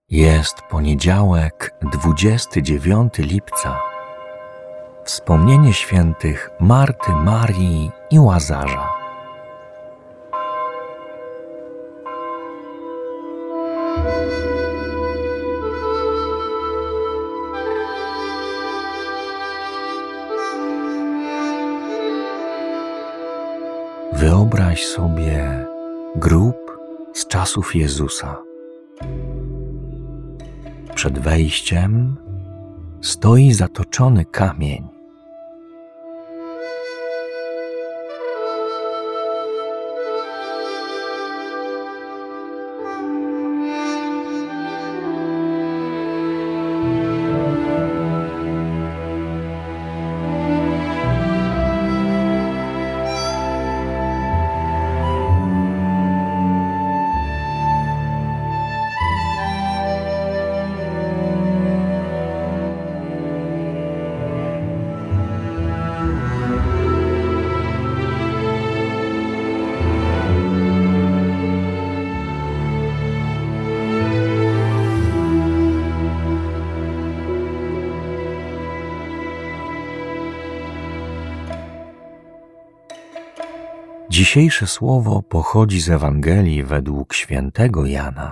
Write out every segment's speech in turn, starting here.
Jest poniedziałek, 29 lipca. Wspomnienie świętych Marty, Marii i Łazarza. Wyobraź sobie grób z czasów Jezusa. Przed wejściem stoi zatoczony kamień. Dzisiejsze słowo pochodzi z Ewangelii według świętego Jana.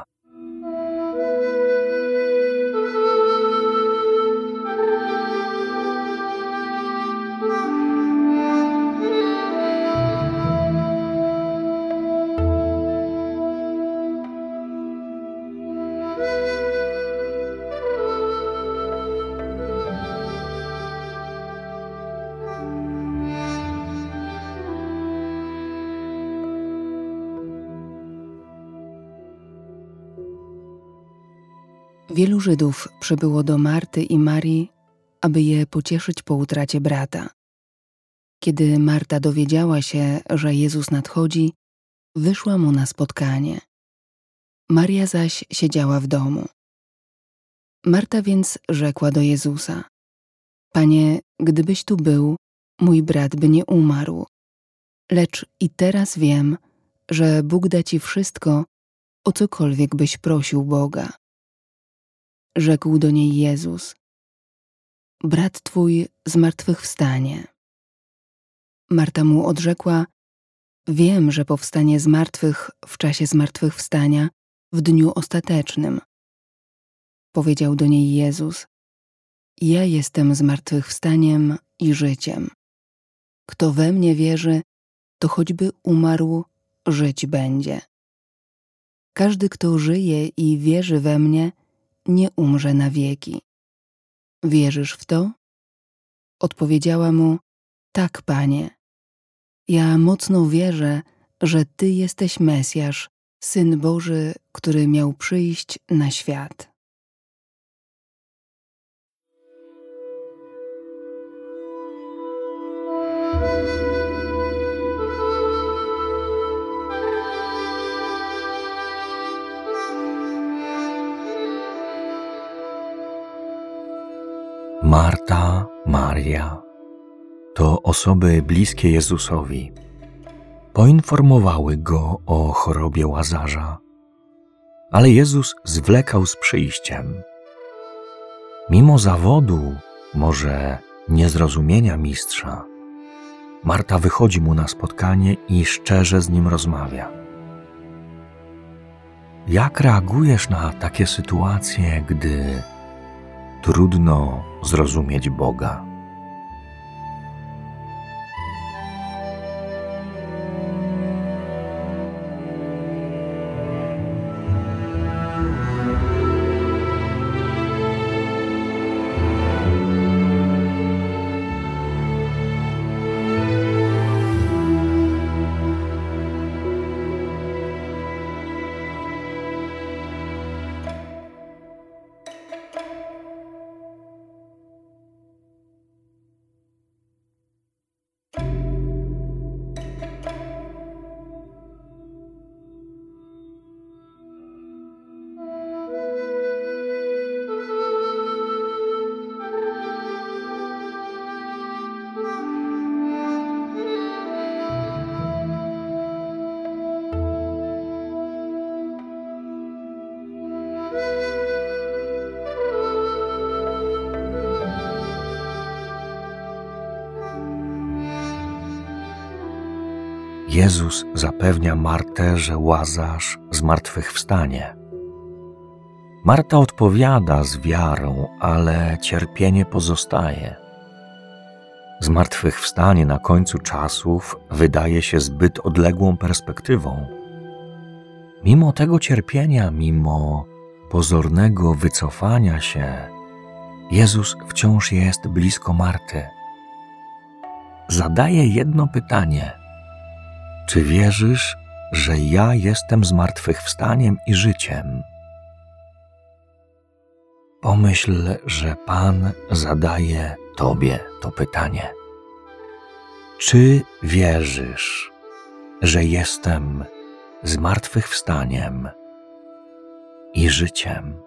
Wielu Żydów przybyło do Marty i Marii, aby je pocieszyć po utracie brata. Kiedy Marta dowiedziała się, że Jezus nadchodzi, wyszła mu na spotkanie. Maria zaś siedziała w domu. Marta więc rzekła do Jezusa: Panie, gdybyś tu był, mój brat by nie umarł. Lecz i teraz wiem, że Bóg da ci wszystko, o cokolwiek byś prosił Boga. Rzekł do niej Jezus: Brat twój zmartwychwstanie. Marta mu odrzekła: Wiem, że powstanie z martwych w czasie zmartwychwstania, w dniu ostatecznym. Powiedział do niej Jezus: Ja jestem zmartwychwstaniem i życiem. Kto we mnie wierzy, to choćby umarł, żyć będzie. Każdy, kto żyje i wierzy we mnie, nie umrze na wieki. Wierzysz w to? Odpowiedziała mu: Tak, Panie. Ja mocno wierzę, że Ty jesteś Mesjasz, Syn Boży, który miał przyjść na świat. Marta, Maria to osoby bliskie Jezusowi. Poinformowały go o chorobie Łazarza, ale Jezus zwlekał z przyjściem. Mimo zawodu, może niezrozumienia mistrza, Marta wychodzi mu na spotkanie i szczerze z nim rozmawia. Jak reagujesz na takie sytuacje, gdy trudno zrozumieć Boga? Jezus zapewnia Martę, że Łazarz zmartwychwstanie. Marta odpowiada z wiarą, ale cierpienie pozostaje. Zmartwychwstanie na końcu czasów wydaje się zbyt odległą perspektywą. Mimo tego cierpienia, mimo pozornego wycofania się, Jezus wciąż jest blisko Marty. Zadaje jedno pytanie: czy wierzysz, że ja jestem zmartwychwstaniem i życiem? Pomyśl, że Pan zadaje Tobie to pytanie. Czy wierzysz, że jestem zmartwychwstaniem i życiem?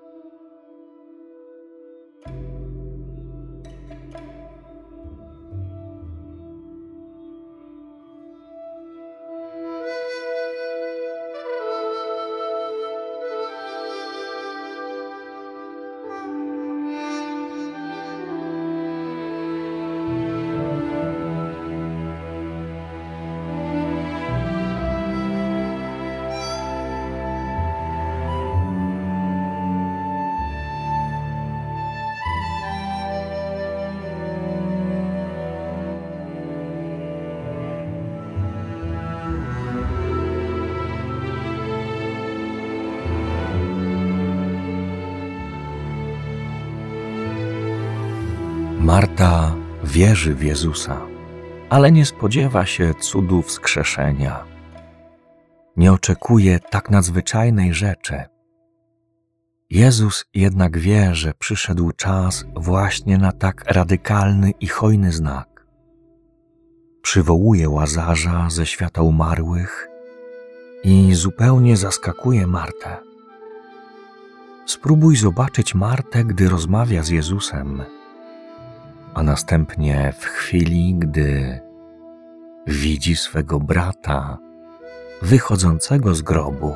Marta wierzy w Jezusa, ale nie spodziewa się cudu wskrzeszenia. Nie oczekuje tak nadzwyczajnej rzeczy. Jezus jednak wie, że przyszedł czas właśnie na tak radykalny i hojny znak. Przywołuje Łazarza ze świata umarłych i zupełnie zaskakuje Martę. Spróbuj zobaczyć Martę, gdy rozmawia z Jezusem, a następnie w chwili, gdy widzi swego brata wychodzącego z grobu.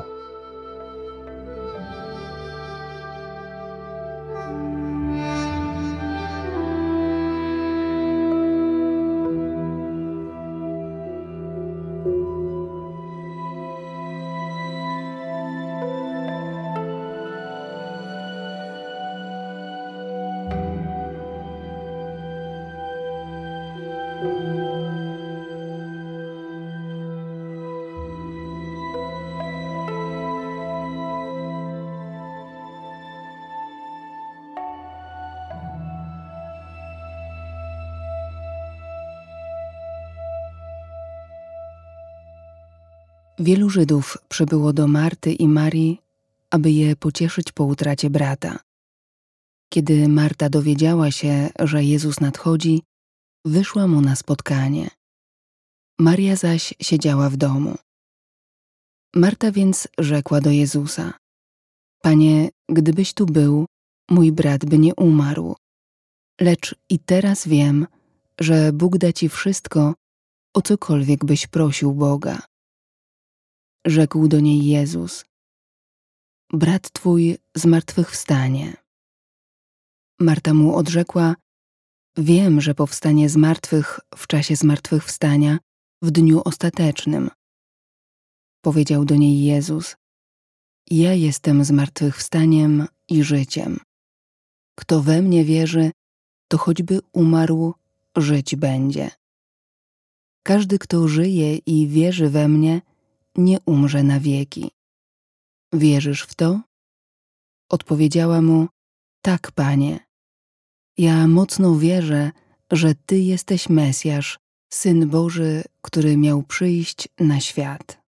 Wielu Żydów przybyło do Marty i Marii, aby je pocieszyć po utracie brata. Kiedy Marta dowiedziała się, że Jezus nadchodzi, wyszła mu na spotkanie. Maria zaś siedziała w domu. Marta więc rzekła do Jezusa: Panie, gdybyś tu był, mój brat by nie umarł. Lecz i teraz wiem, że Bóg da ci wszystko, o cokolwiek byś prosił Boga. Rzekł do niej Jezus: Brat twój zmartwychwstanie. Marta mu odrzekła: Wiem, że powstanie z martwych w czasie zmartwychwstania, w dniu ostatecznym. Powiedział do niej Jezus: Ja jestem zmartwychwstaniem i życiem. Kto we mnie wierzy, to choćby umarł, żyć będzie. Każdy, kto żyje i wierzy we mnie, nie umrze na wieki. Wierzysz w to? Odpowiedziała mu: Tak, Panie. Ja mocno wierzę, że Ty jesteś Mesjasz, Syn Boży, który miał przyjść na świat.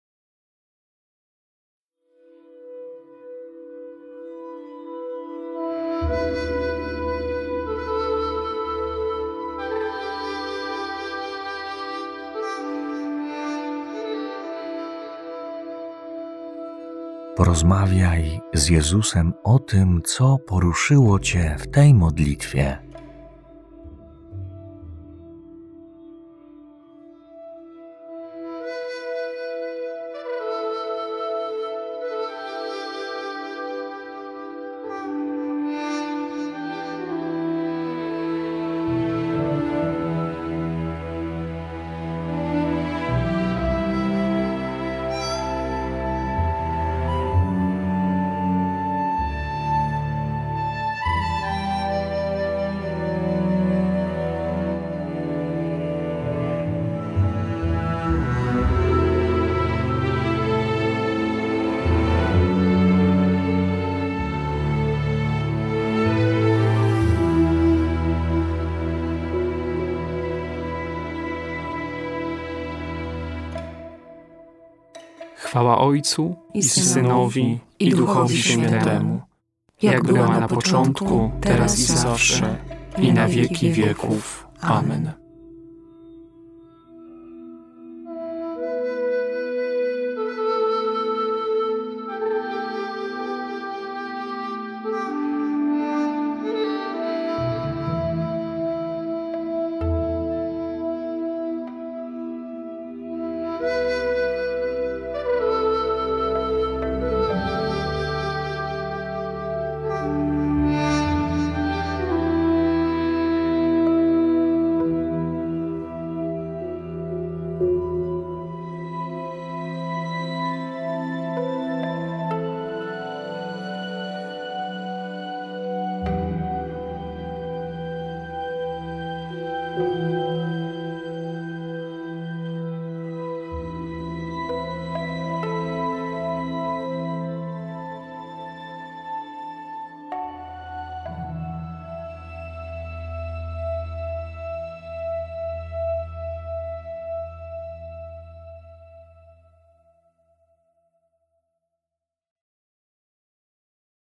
Porozmawiaj z Jezusem o tym, co poruszyło Cię w tej modlitwie. Chwała Ojcu i Synowi, i Duchowi Świętemu, jak była na początku, teraz i zawsze, i na wieki wieków. Amen.